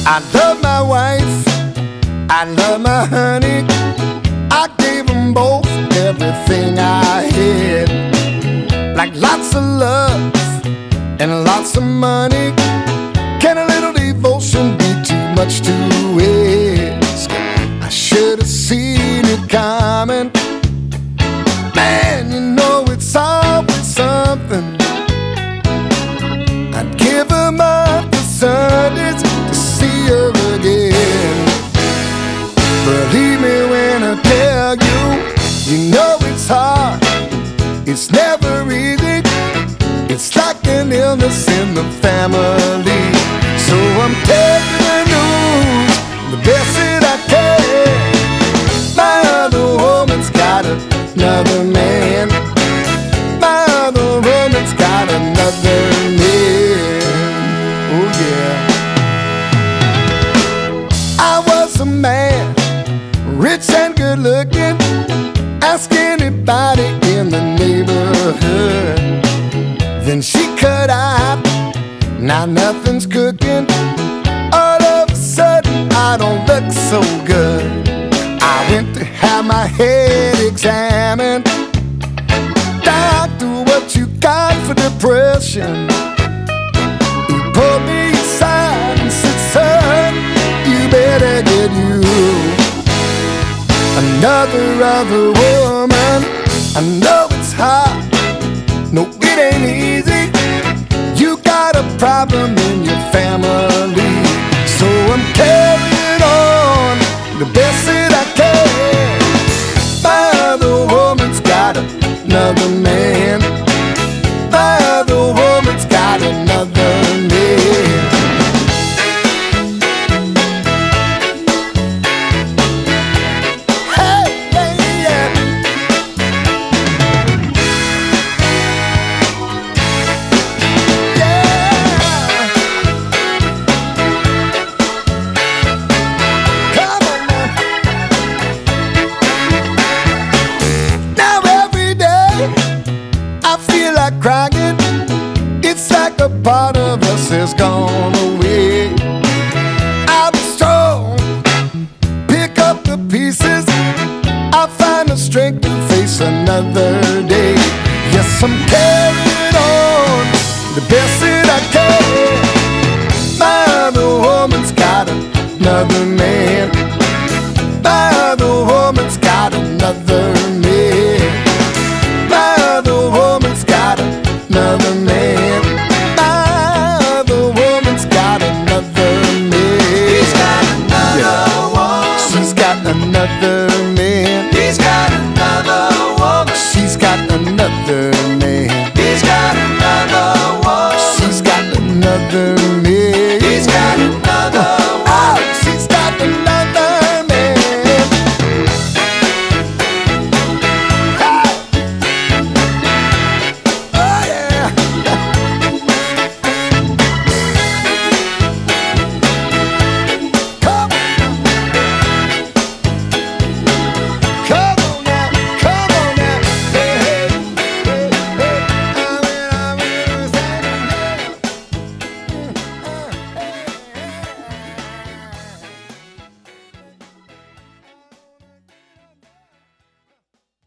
I love my wife, I love my honey. I gave them both everything I had, like lots of love and lots of money. Can a little devotion be too much to ask? I should have seen it coming. Man, you know it's always something. I'd give 'em up for Sundays to see her again. Believe me when I tell you, you know it's hard, it's never easy. It's like an illness in the family. So I'm telling the news the best that I can. My other woman's got another man. My other woman's got another man. Oh yeah. I was a man, rich and good looking. Ask anybody in the neighborhood. Then she cut out, now nothing's cooking. All of a sudden I don't look so good. I went to have my head examined. Doctor, what you got for depression? He pulled me aside and said, son, you better get you another woman. I know it's hard, no it ain't easy. You got a problem in your family. So I'm carrying on the best that I can. My other woman's got another man. My other woman's got another man. Crying, it's like a part of us has gone away. I'll be strong, pick up the pieces. I'll find the strength to face another day. Yes, I'm carrying on the best that I can. My other woman's got another man.